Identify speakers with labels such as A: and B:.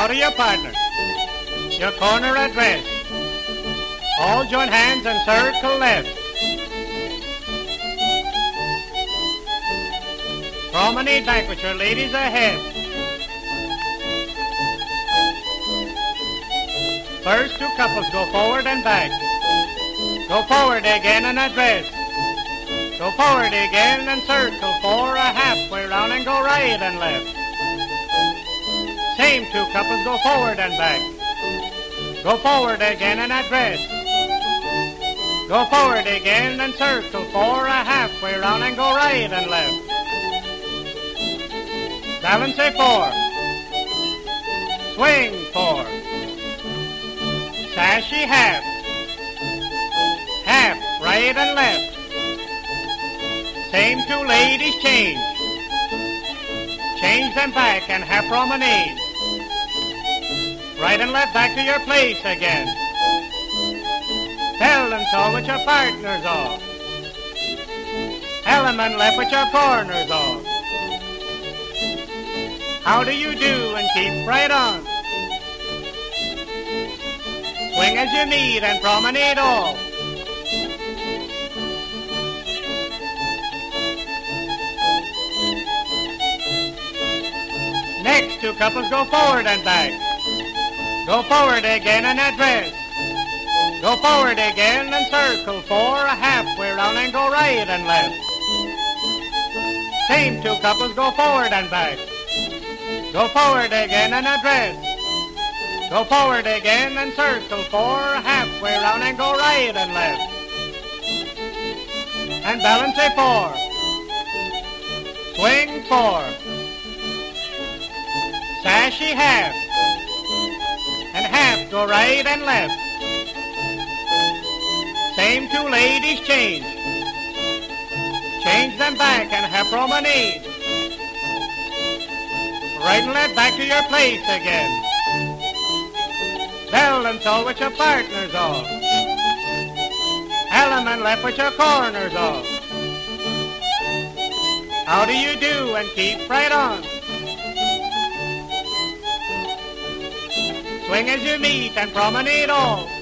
A: to your partner. Your corner address. All join hands and circle left. Promenade back with your ladies ahead. First two couples go forward and back. Go forward again and address. Go forward again and circle for a halfway round and go right and left. Same two couples go forward and back. Go forward again and address. Go forward again and circle for a halfway round and go right and left. Balance a 4. Swing 4. Sashy half. Half, right and left. Same two ladies change. Change them back and half promenade. Right and left back to your place again. Tell them so with your partners off. Element left with your corners off. How do you do and keep right on. Swing as you need and promenade all. Next two couples go forward and back. Go forward again and address. Go forward again and circle for a halfway round and go right and left. Same two couples go forward and back. Go forward again and address. Go forward again and circle for a halfway round and go right and left. And balance a 4. Swing 4. Sashy half. And half go right and left. Same two ladies change. Change them back and half promenade. Right and left back to your place again. Bell and so with your partners off. Element left with your corners off. How do you do and keep right on. Swing as you meet and promenade all.